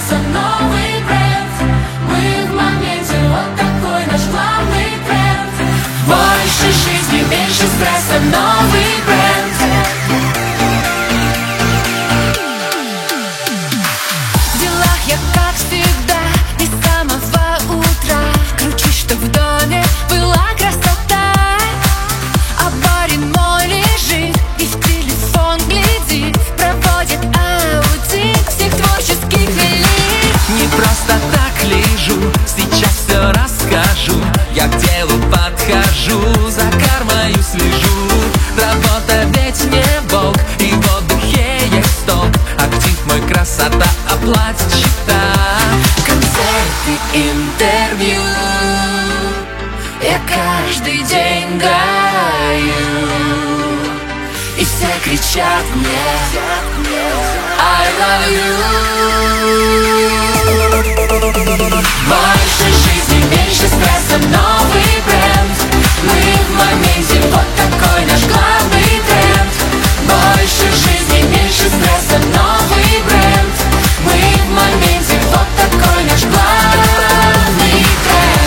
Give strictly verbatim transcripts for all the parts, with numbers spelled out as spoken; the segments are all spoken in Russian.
стресса новый бренд. Мы в моменте, вот такой наш главный тренд. Больше жизни, меньше стресса, новый бренд. В делах я, как всегда, и с самого утра кручусь, чтоб в доме была красота. А барин мой лежит и в телефон глядит, проводит аудит всех творческих велик. Не просто так лежу, сейчас все расскажу. Я к делу подхожу, за кармою слежу. Работа ведь не бог, и в отдыхе есть толк. Актив мой, красота, оплатит счета. Концерты, интервью я каждый день даю, и все кричат мне I love you. Больше жизни, меньше стресса, новый бренд. Мы в моменте, вот такой наш главный тренд. Больше жизни, меньше стресса, новый бренд. Мы в моменте, вот такой наш главный тренд.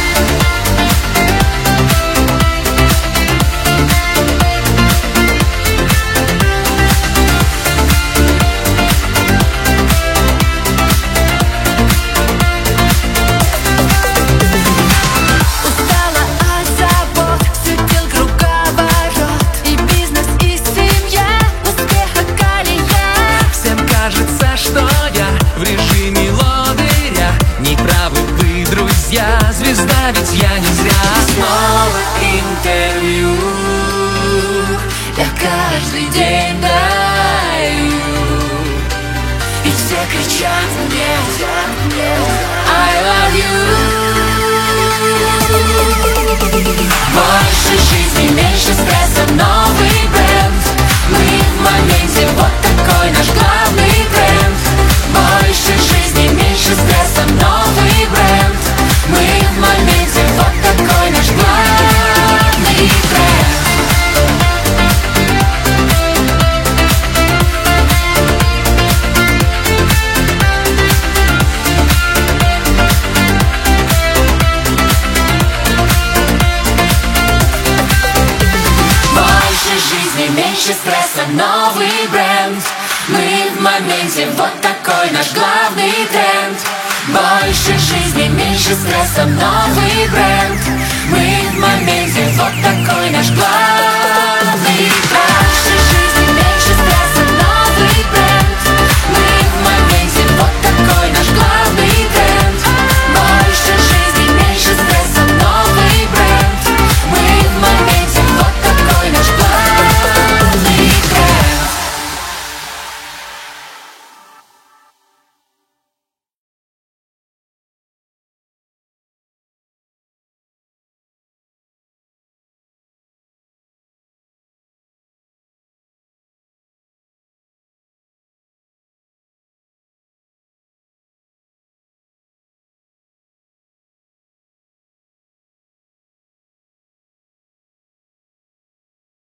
Устала от забот, все дел круговорот, и бизнес, и семья, успеха колея. Всем кажется, что я в режиме лодыря. Неправы вы, друзья, звезда ведь я не зря. Снова интервью я каждый день даю, и все кричат мне I love you. Больше жизни, меньше стресса, новый бренд. Мы в моменте, вот такой наш главный тренд. Больше жизни, меньше стресса, новый бренд. Мы в моменте, вот такой наш главный тренд. Больше жизни, меньше стресса, новый бренд. Мы в моменте, вот такой наш главный тренд. Больше жизни, меньше стресса, новый бренд. Мы в моменте, вот такой наш главный тренд.